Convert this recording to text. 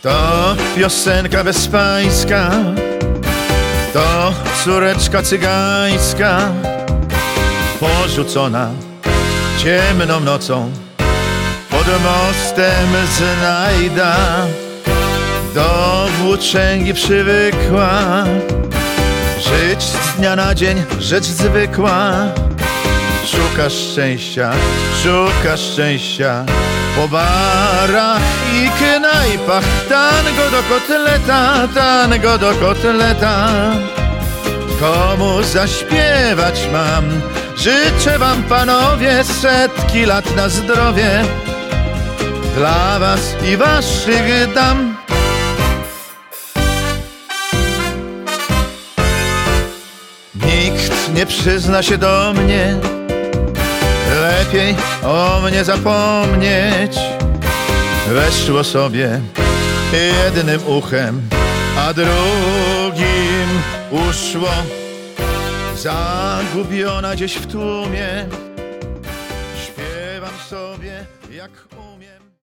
To piosenka bezpańska, to córeczka cygańska, porzucona ciemną nocą pod mostem znajda. Do włóczęgi przywykła, żyć z dnia na dzień rzecz zwykła. Szukasz szczęścia po barach i knajpach. Tango do kotleta. Komu zaśpiewać mam? Życzę wam, panowie, setki lat na zdrowie. Dla was i waszych dam. Nikt nie przyzna się do mnie, lepiej o mnie zapomnieć. Weszło sobie jednym uchem, a drugim uszło. Zagubiona gdzieś w tłumie, śpiewam sobie jak umiem.